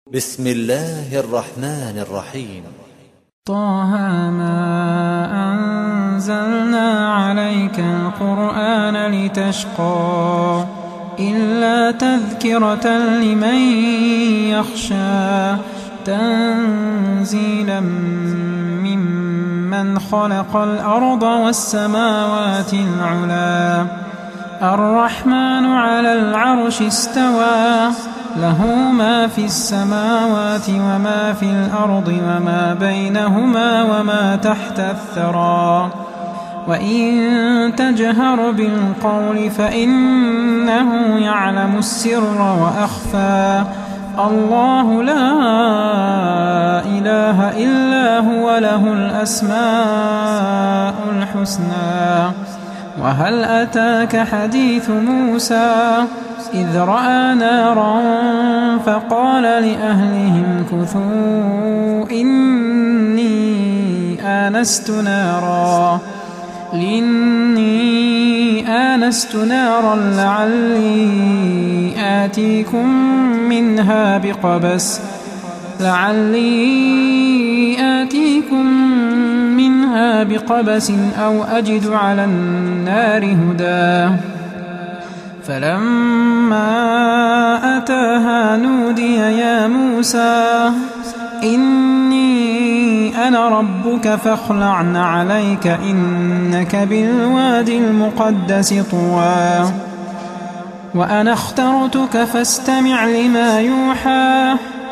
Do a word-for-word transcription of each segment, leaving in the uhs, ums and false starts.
بسم الله الرحمن الرحيم. طه ما أنزلنا عليك القرآن لتشقى إلا تذكرة لمن يخشى تنزيلا ممن خلق الأرض والسماوات العلى الرحمن على العرش استوى له ما في السماوات وما في الأرض وما بينهما وما تحت الثرى وإن تجهر بالقول فإنه يعلم السر وأخفى الله لا إله إلا هو له الأسماء الحسنى. وهل أتاك حديث موسى إذ رأى نارا فقال لأهلهم كثوا إني آنست نارا إني آنست نارا لعلي آتيكم منها بقبس لعلي آتيكم منها بقبس أو أجد على النار هدى. فلما أتاها نودي يا موسى إني أنا ربك فاخلع عليك إنك بالوادي المقدس طوى وأنا اخترتك فاستمع لما يوحى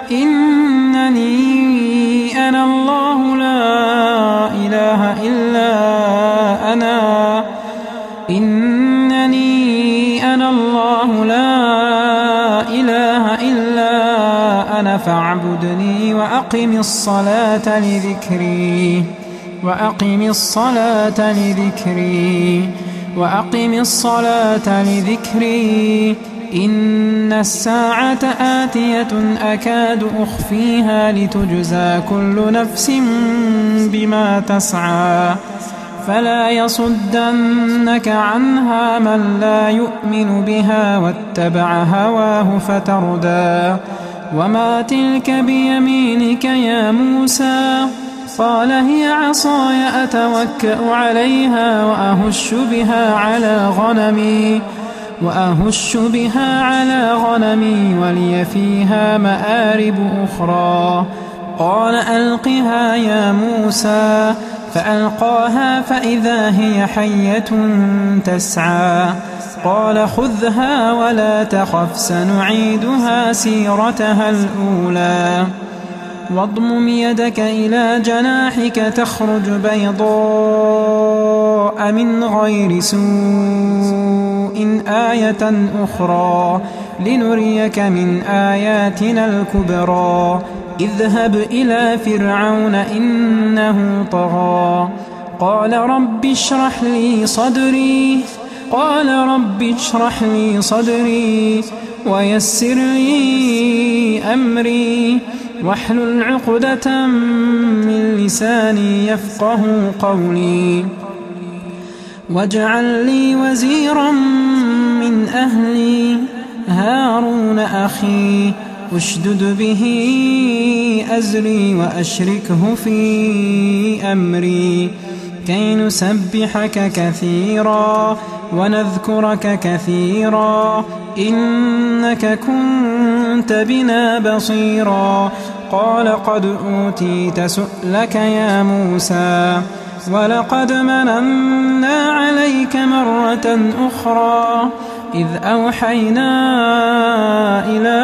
إنني أنا الله لا إله إلا أنا إنني أنا الله لا إله إلا أنا فاعبدني وأقم الصلاة لذكري وأقم الصلاة لذكري وأقم الصلاة لذكري إن الساعة آتية أكاد أخفيها لتجزى كل نفس بما تسعى فلا يصدنك عنها من لا يؤمن بها واتبع هواه فتردى. وما تلك بيمينك يا موسى قال هي عصاي أتوكأ عليها وأهش بها على غنمي وأهش بها على غنمي ولي فيها مآرب أخرى. قال ألقها يا موسى فألقاها فإذا هي حية تسعى قال خذها ولا تخف سنعيدها سيرتها الأولى واضمم يدك إلى جناحك تخرج بيضاء من غير سوء آية أخرى لنريك من آياتنا الكبرى اذهب إلى فرعون إنه طغى قال رب اشرح لي صدري قال رب اشرح لي صدري ويسر لي أمري واحلل عقدة من لساني يفقه قولي واجعل لي وزيرا من أهلي هارون أخي اشدد به أزري وأشركه في أمري كي نسبحك كثيرا ونذكرك كثيرا إنك كنت بنا بصيرا. قال قد أوتيت سؤلك يا موسى ولقد مننا عليك مرة أخرى إذ أوحينا إلى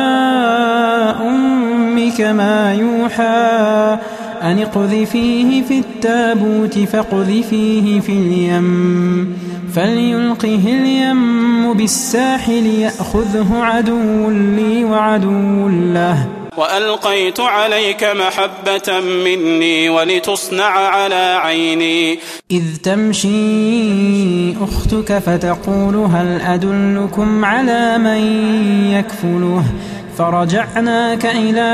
أمك ما يوحى أن اقذفيه في التابوت فاقذفيه في اليم فليلقه اليم بالساحل يأخذه عدو لي وعدو له وألقيت عليك محبة مني ولتصنع على عيني إذ تمشي أختك فتقول هل أدلكم على من يكفله فرجعناك إلى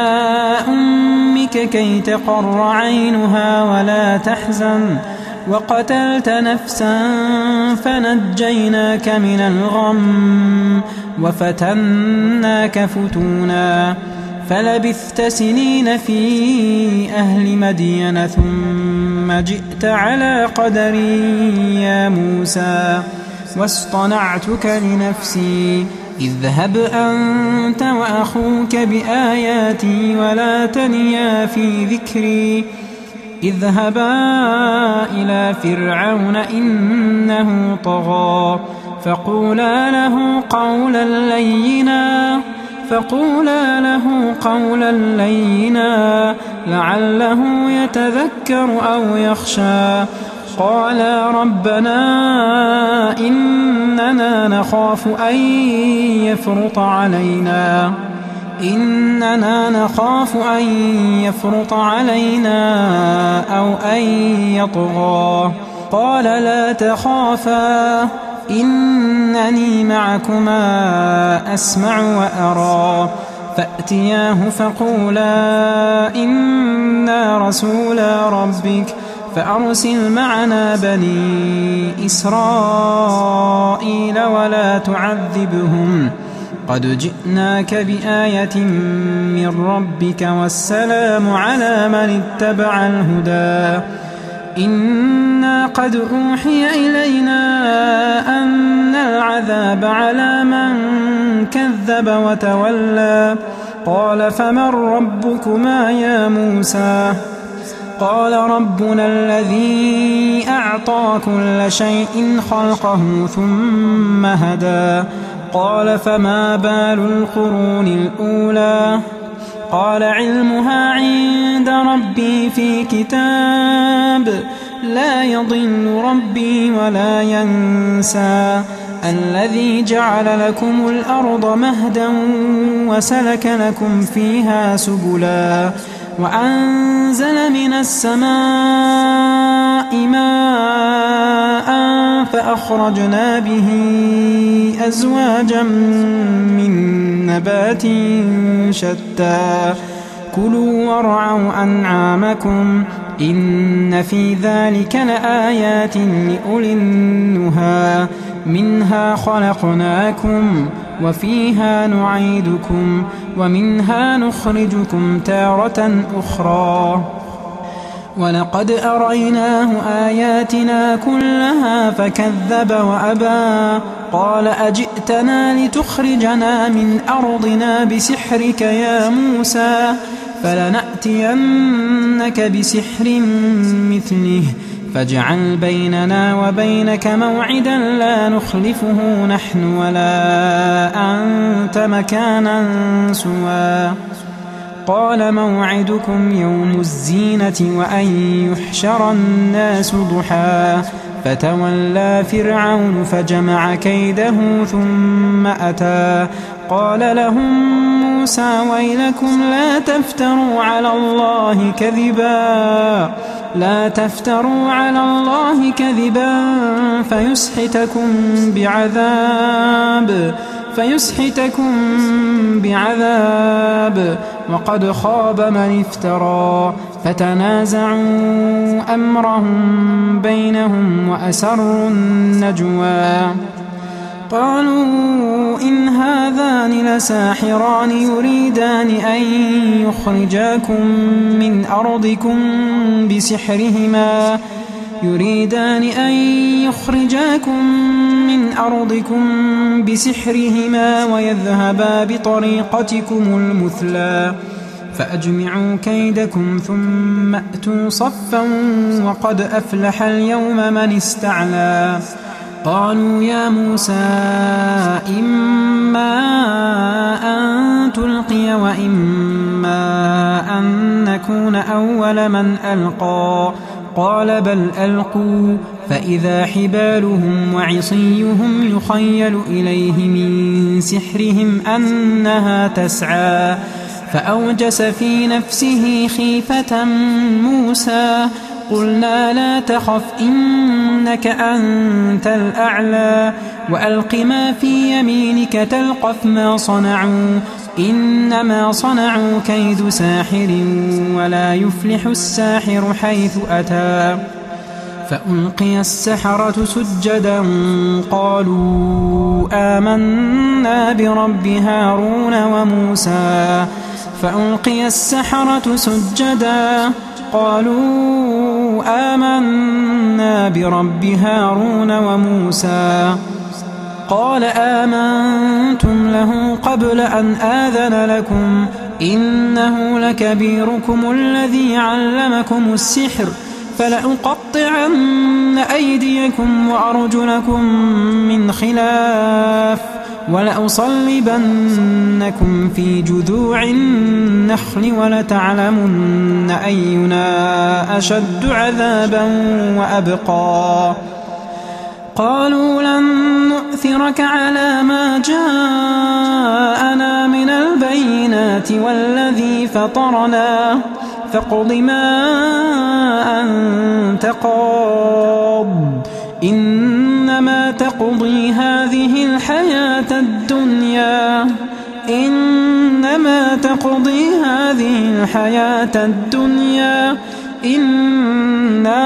أمك كي تقر عينها ولا تحزن وقتلت نفسا فنجيناك من الغم وفتناك فتونا فلبثت سنين في أهل مدين ثم جئت على قدري يا موسى واصطنعتك لنفسي اذهب أنت وأخوك بآياتي ولا تنيا في ذكري اذهبا إلى فرعون إنه طغى فقولا له قولا لينا فقولا له قولا لينا لعله يتذكر أو يخشى قالا ربنا إننا نخاف أن يفرط علينا إننا نخاف أن يفرط علينا أو أن يطغى قال لا تخافا إنني معكما أسمع وأرى فأتياه فقولا إنا رسولا ربك فأرسل معنا بني إسرائيل ولا تعذبهم قد جئناك بآية من ربك والسلام على من اتبع الهدى إنا قد أوحي إلينا أن العذاب على من كذب وتولى قال فمن ربكما يا موسى قال ربنا الذي أعطى كل شيء خلقه ثم هدى قال فما بال القرون الأولى قال علمها عند ربي في كتاب لا يضل ربي ولا ينسى الذي جعل لكم الأرض مهدا وسلك لكم فيها سبلا وأنزل من السماء ماء فأخرجنا به أزواجا من نبات شتى كلوا وارعوا أنعامكم إن في ذلك لآيات لأولي النهى منها خلقناكم وفيها نعيدكم ومنها نخرجكم تارة أخرى ولقد أريناه آياتنا كلها فكذب وأبى قال أجئتنا لتخرجنا من أرضنا بسحرك يا موسى فلنأتينك بسحر مثله فاجعل بيننا وبينك موعدا لا نخلفه نحن ولا أنت مكانا سوى قال موعدكم يوم الزينة وأن يحشر الناس ضحى فتولى فرعون فجمع كيده ثم أتى قال لهم موسى ويلكم لا تفتروا على الله كذبا لا تفتروا على الله كذبا فيسحتكم بعذاب فيسحتكم بعذاب وقد خاب من افترى فتنازعوا أمرهم بينهم وأسروا النجوى قالوا إن هذان لساحران يريدان أن يخرجاكم من أرضكم بسحرهما يريدان أن يخرجاكم من أرضكم بسحرهما ويذهبا بطريقتكم المثلى فأجمعوا كيدكم ثم أتوا صفا وقد أفلح اليوم من استعلى قالوا يا موسى إما أن تلقي وإما أن نكون أول من ألقى قال بل ألقوا فإذا حبالهم وعصيهم يخيل إليه من سحرهم أنها تسعى فأوجس في نفسه خيفة موسى قلنا لا تخف إنك أنت الأعلى وألق ما في يمينك تلقف ما صنعوا إنما صنعوا كيد ساحر ولا يفلح الساحر حيث أتى فألقي السحرة سجدا قالوا آمنا برب هارون وموسى فألقي السحرة سجدا قالوا آمنا برب هارون وموسى قال آمنتم له قبل أن آذن لكم إنه لكبيركم الذي علمكم السحر فلأقطعن أيديكم وأرجلكم من خلاف ولأصلبنكم في جذوع النخل ولتعلمن أينا أشد عذابا وأبقى قالوا لن نؤثرك على ما جاءنا من البينات والذي فطرنا فاقض ما أنت قاض إنما تقضي هذه الحياة الدنيا إنما تقضي هذه الحياة الدنيا إنا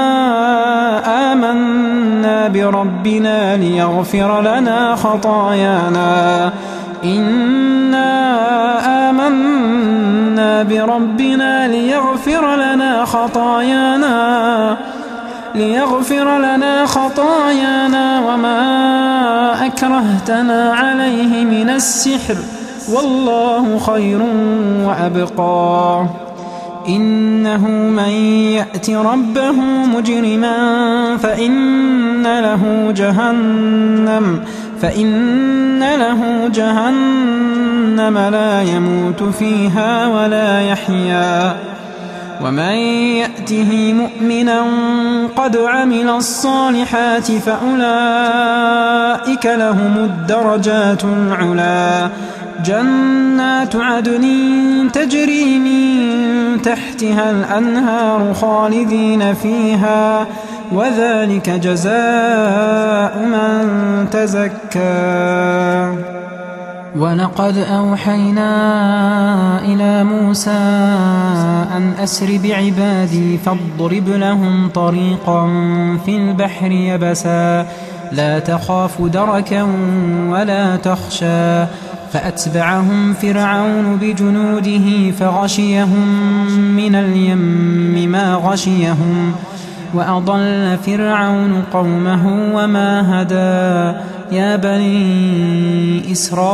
آمنا بربنا ليغفر لنا خطايانا إنا آمنا بربنا ليغفر لنا خطايانا ليغفر لنا خطايانا وما أكرهتنا عليه من السحر والله خير وأبقى إنه من يأت ربه مجرما فإن له جهنم فإن له جهنم لا يموت فيها ولا يحيا ومن يأته مؤمنا قد عمل الصالحات فأولئك لهم الدرجات العلا جنات عدن تجري من تحتها الأنهار خالدين فيها وذلك جزاء من تزكى ولقد أوحينا إلى موسى أن أسر بعبادي فاضرب لهم طريقا في البحر يبسا لا تخاف دركا ولا تخشى فأتبعهم فرعون بجنوده فغشيهم من اليم ما غشيهم وأضل فرعون قومه وما هدى يا بني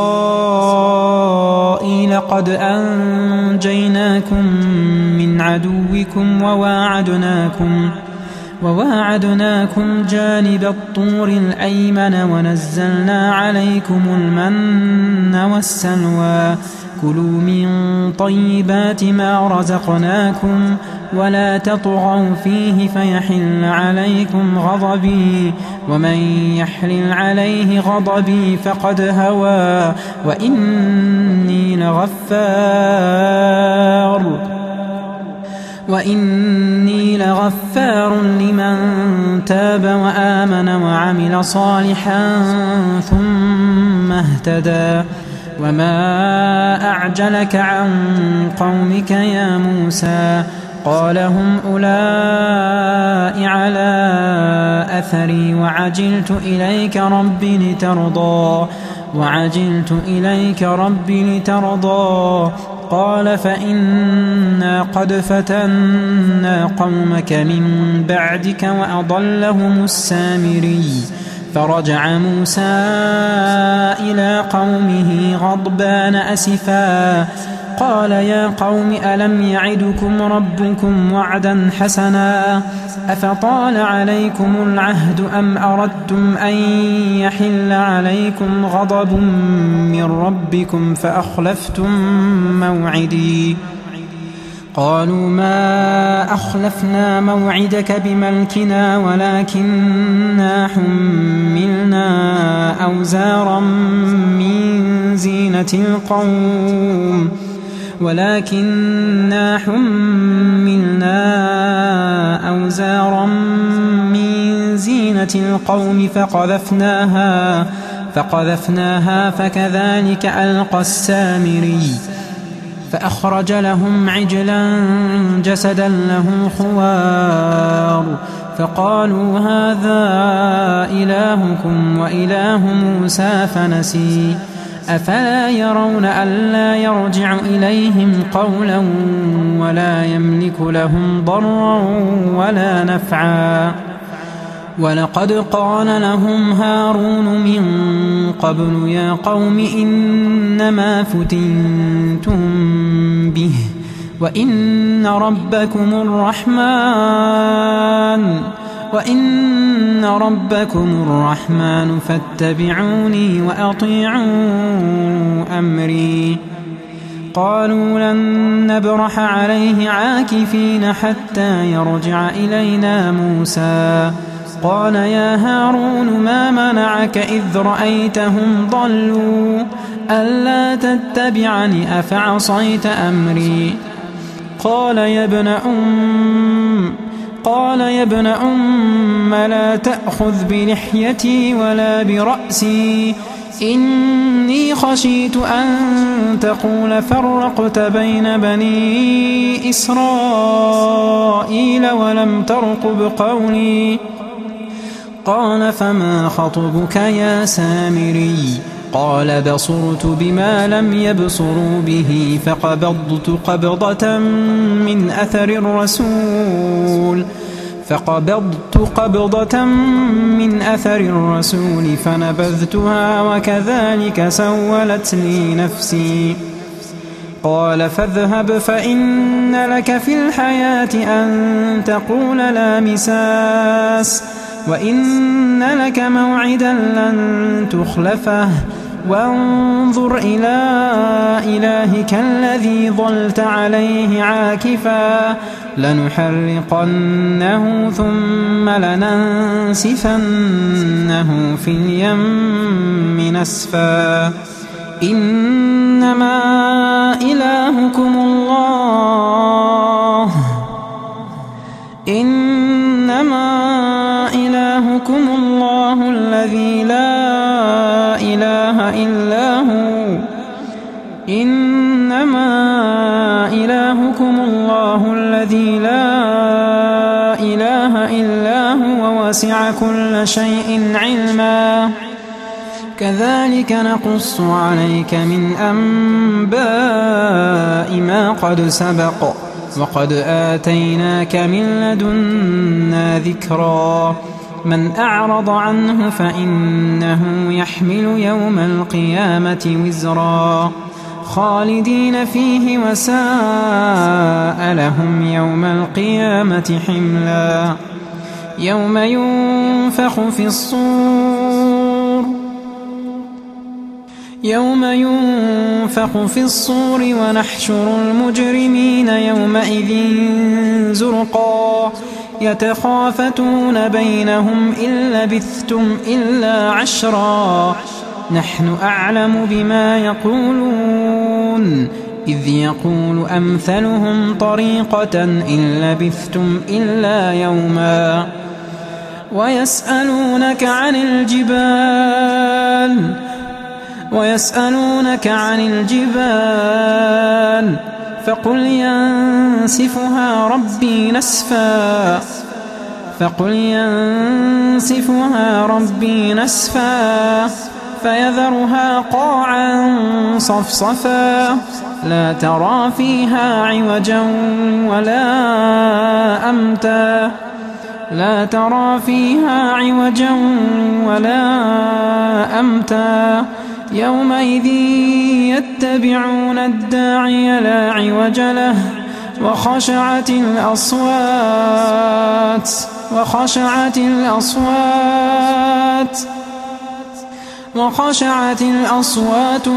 إسرائيل قد أنجيناكم من عدوكم وواعدناكم وواعدناكم جانب الطور الأيمن ونزلنا عليكم المن والسلوى كلوا من طيبات ما رزقناكم ولا تطغوا فيه فيحل عليكم غضبي ومن يحلل عليه غضبي فقد هوى وإني لغفار وإني لغفار لمن تاب وآمن وعمل صالحا ثم اهتدى وما أعجلك عن قومك يا موسى قال هم أولئك على أثري وعجلت إليك ربي لترضى وعجلت إليك ربي لترضى قال فإنا قد فتنا قومك من بعدك وأضلهم السامري فرجع موسى إلى قومه غضبان أسفا قال يا قوم ألم يعدكم ربكم وعدا حسنا أفطال عليكم العهد أم أردتم أن يحل عليكم غضب من ربكم فأخلفتم موعدي قالوا ما أخلفنا موعدك بملكنا ولكننا حملنا أوزارا من زينة القوم ولكننا حملنا أوزارا من زينة القوم فقذفناها فقذفناها فكذلك ألقى السامري فأخرج لهم عجلا جسدا له خوار فقالوا هذا إلهكم وإله موسى فنسي أفلا يرون ألا يرجع إليهم قولا ولا يملك لهم ضرا ولا نفعا ولقد قال لهم هارون من قبل يا قوم إنما فتنتم به وإن ربكم الرحمن وإن ربكم الرحمن فاتبعوني وأطيعوا أمري قالوا لن نبرح عليه عاكفين حتى يرجع إلينا موسى قال يا هارون ما منعك إذ رأيتهم ضلوا ألا تتبعني أفعصيت أمري قال يا ابن أم قال يا ابن أم لا تأخذ بلحيتي ولا برأسي إني خشيت أن تقول فرقت بين بني إسرائيل ولم ترقب قولي قال فما خطبك يا سامري قال بصرت بما لم يبصروا به فقبضت قبضة من أثر الرسول فقبضت قبضة من أثر الرسول فنبذتها وكذلك سولت لي نفسي قال فاذهب فإن لك في الحياة أن تقول لا مساس وإن لك موعدا لن تخلفه وانظر إلى إلهك الذي ظلت عليه عاكفا لنحرقنه ثم لننسفنه في اليم نسفا إنما إلهكم الله إنما إلهكم الله الذي لا إله إلا هو إنما إلهكم الله الذي لا إله إلا هو وسع كل شيء علما كذلك نقص عليك من أنباء ما قد سبق وقد آتيناك من لدنا ذكرا من أعرض عنه فإنه يحمل يوم القيامة وزرا خالدين فيه وساء لهم يوم القيامة حملا يوم ينفخ في الصور يوم ينفخ في الصور ونحشر المجرمين يومئذ زرقا يتخافتون بينهم إن لبثتم إلا عشرا نحن أعلم بما يقولون إذ يقول أمثلهم طريقة إن لبثتم إلا يوما ويسألونك عن الجبال ويسألونك عن الجبال فقل ينسفها ربي نسفا فقل ينسفها ربي نسفا فيذرها قاعا صفصفا لا ترى فيها عوجا ولا أمتا لا ترى فيها عوجا ولا أمتا يومئذ يتبعون الداعي لا عوج له وخشعت الأصوات وخشعت الأصوات وخشعت الأصوات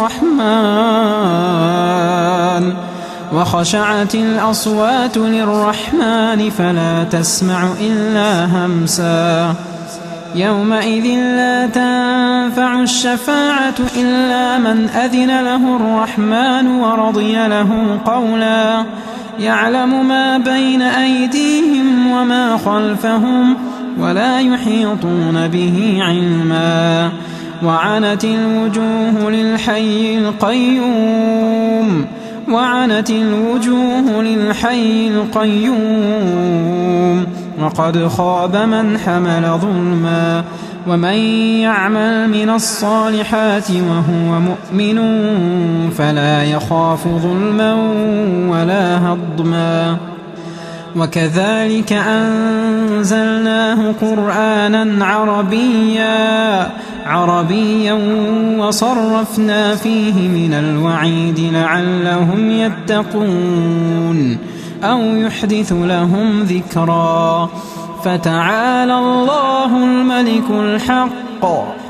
للرحمن وخشعت الأصوات للرحمن فلا تسمع إلا همسا يومئذ لا تنفع الشفاعة إلا من أذن له الرحمن ورضي له قولا يعلم ما بين أيديهم وما خلفهم ولا يحيطون به علما وعنت الوجوه للحي القيوم وعنت الوجوه للحي القيوم وقد خاب من حمل ظلما ومن يعمل من الصالحات وهو مؤمن فلا يخاف ظلما ولا هضما. وكذلك أنزلناه قرآنا عربيا عربيا وصرفنا فيه من الوعيد لعلهم يتقون أو يحدث لهم ذكرا. فتعالى الله الملك الحق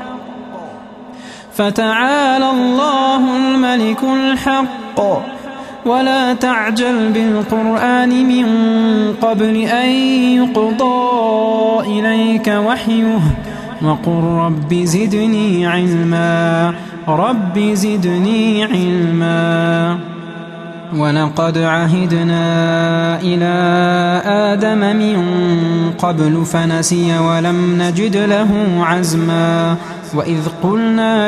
فتعالى الله الملك الحق ولا تعجل بالقرآن من قبل أن يقضى إليك وحيه وقل رب زدني علما رب زدني علما. ولقد عهدنا إلى آدم من قبل فنسي ولم نجد له عزما. وإذ قلنا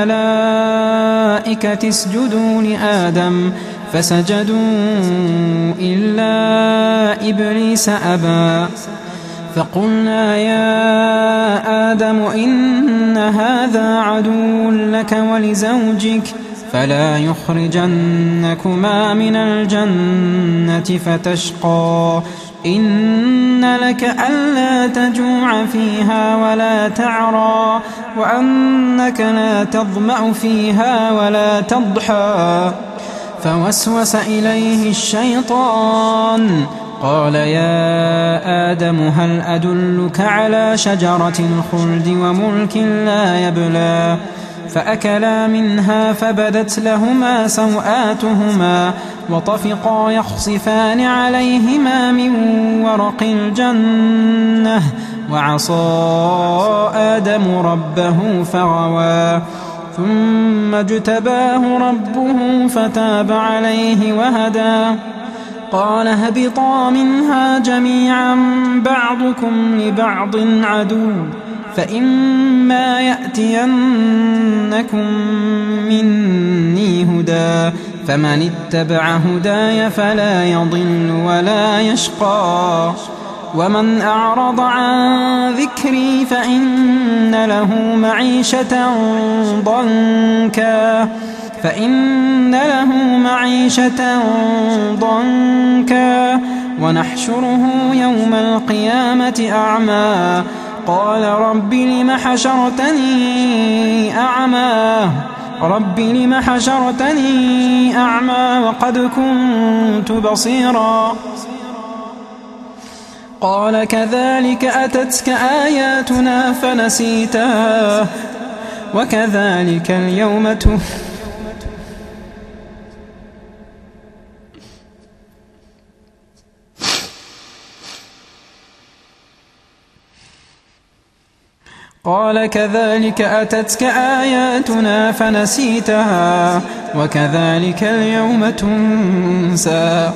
للملائكة اسجدوا لآدم فسجدوا إلا إبليس أبى. فقلنا يا آدم إن هذا عدو لك ولزوجك فلا يخرجنكما من الجنة فتشقى. إن لك ألا تجوع فيها ولا تعرى وأنك لا تظمأ فيها ولا تضحى. فوسوس إليه الشيطان قال يا آدم هل أدلك على شجرة الخلد وملك لا يبلى. فأكلا منها فبدت لهما سوآتهما وطفقا يخصفان عليهما من ورق الجنة وعصى آدم ربه فغوى. ثم اجتباه ربه فتاب عليه وهدى. قال اهبطا منها جميعا بعضكم لبعض عدو فإما يأتينكم مني هدى فمن اتبع هداي فلا يضل ولا يشقى. ومن أعرض عن ذكري فإن له معيشة ضنكا فإن له معيشة ضنكا ونحشره يوم القيامة أعمى. قال رب لم حشرتني أعمى رب لم حشرتني أعمى وقد كنت بصيرا. قال كذلك أتتك آياتنا فنسيتها وكذلك اليوم تنسى. قال كذلك أتتك آياتنا فنسيتها وكذلك اليوم تنسى.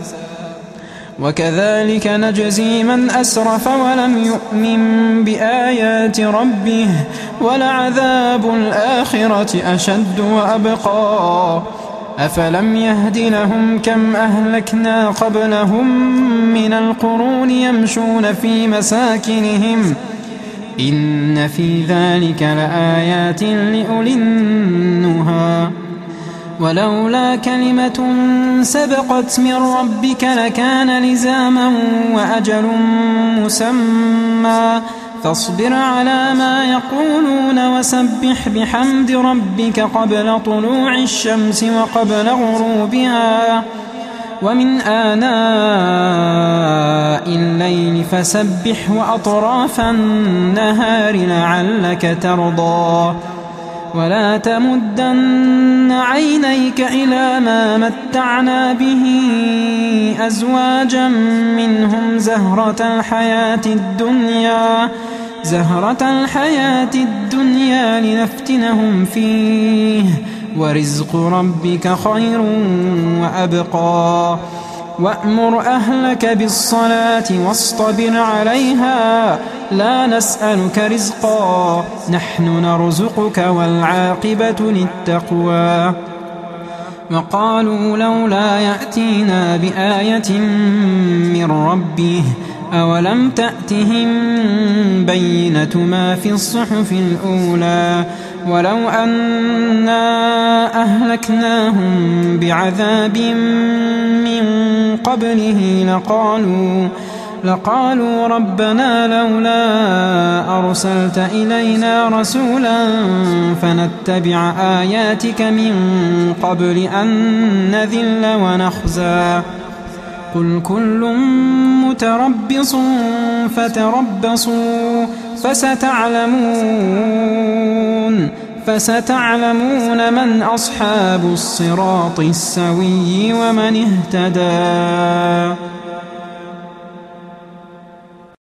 وكذلك نجزي من أسرف ولم يؤمن بآيات ربه ولعذاب الآخرة أشد وأبقى. أفلم يهد لهم كم أهلكنا قبلهم من القرون يمشون في مساكنهم إن في ذلك لآيات لأولي النهى. ولولا كلمة سبقت من ربك لكان لزاما وأجل مسمى. فاصبر على ما يقولون وسبح بحمد ربك قبل طلوع الشمس وقبل غروبها ومن آناء الليل فسبح وأطراف النهار لعلك ترضى. ولا تمدن عينيك إلى ما متعنا به أزواجا منهم زهرة الحياة الدنيا زهرة الحياة الدنيا لنفتنهم فيه ورزق ربك خير وأبقى. وأمر أهلك بالصلاة واصطبر عليها لا نسألك رزقا نحن نرزقك والعاقبة للتقوى. وقالوا لولا يأتينا بآية من ربه أولم تأتهم بينة ما في الصحف الأولى ولو أنا أهلكناهم بعذاب من قبله لقالوا لقالوا ربنا لولا أرسلت إلينا رسولا فنتبع آياتك من قبل أن نذل ونخزى قل كل متربص فتربصوا فستعلمون فستعلمون من أصحاب الصراط السوي ومن اهتدى.